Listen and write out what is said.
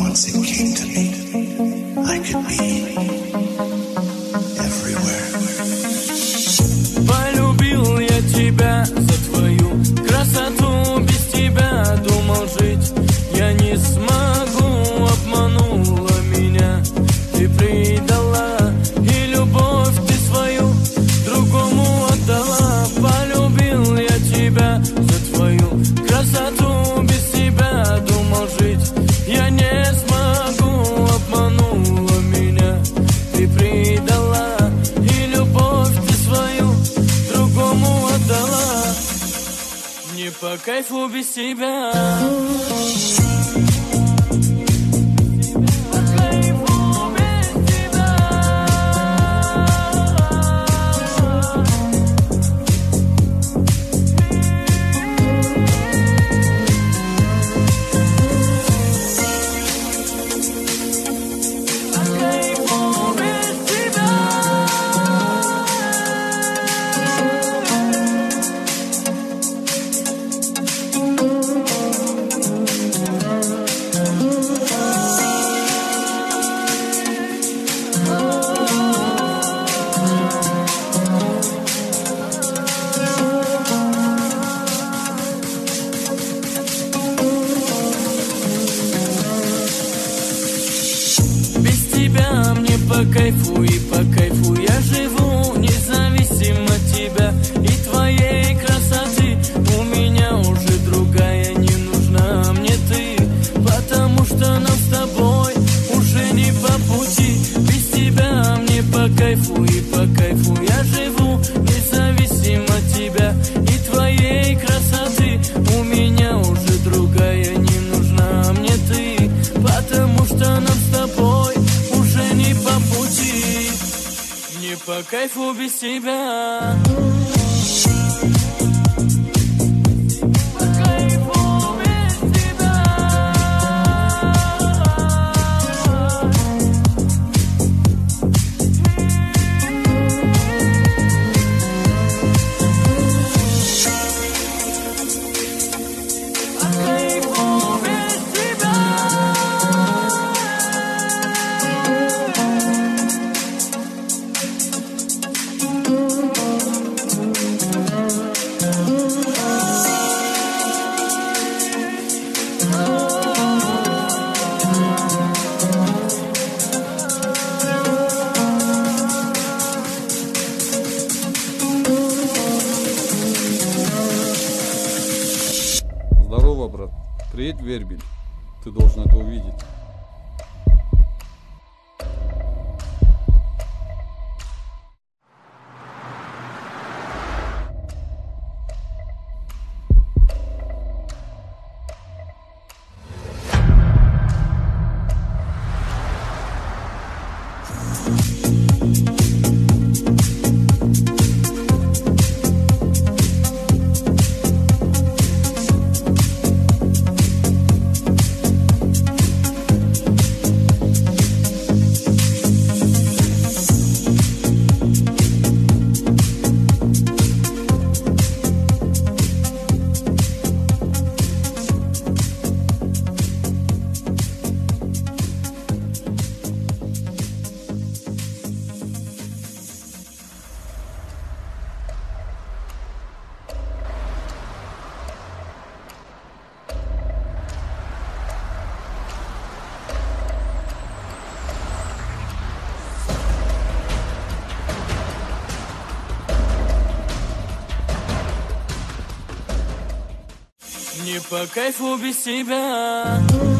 once it came to me, I could be everywhere. Полюбил я тебя за твою красоту, без тебя думал жить я не смогу. Обманула меня, ты предала, и любовь ты свою другому отдала. Полюбил я тебя за твою красоту, без тебя думал жить я не смогу. Обманула меня, ты предала, и любовь ты свою другому отдала. Мне по кайфу без тебя. По кайфу и по кайфу я живу, независимо от тебя и твоей красоты. У меня уже другая не нужна мне ты, потому что нам с тобой уже не по пути. Без тебя мне по кайфу и по кайфу я живу, независимо от тебя и твоей красоты. У меня уже другая не нужна мне ты, потому что нам с тобой не по пути. Мне по кайфу без тебя. Здорово, брат. Приедь в Вербиль. Ты должен это увидеть. Мне по кайфу без тебя.